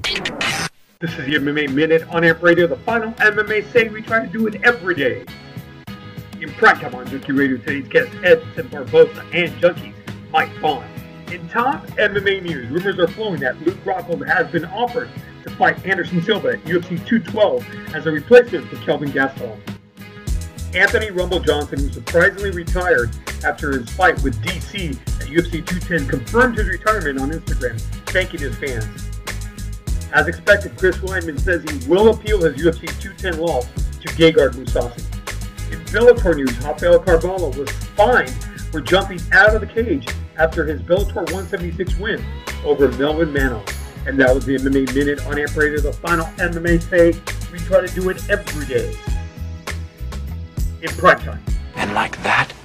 This is the MMA Minute on Amp Radio, the final MMA say we try to do it every day. In primetime on Junkie Radio, today's guests Edson Barboza and Junkies Mike Bond. In top MMA news, rumors are flowing that Luke Rockhold has been offered to fight Anderson Silva at UFC 212 as a replacement for Kelvin Gastelum. Anthony Rumble Johnson, who surprisingly retired after his fight with DC at UFC 210, confirmed his retirement on Instagram, thanking his fans. As expected, Chris Weidman says he will appeal his UFC 210 loss to Gegard Mousasi. In Bellator news, Rafael Carvalho was fined for jumping out of the cage after his Bellator 176 win over Melvin Manos. And that was the MMA Minute on Amp Radio, the final MMA say we try to do it every day in primetime. And like that,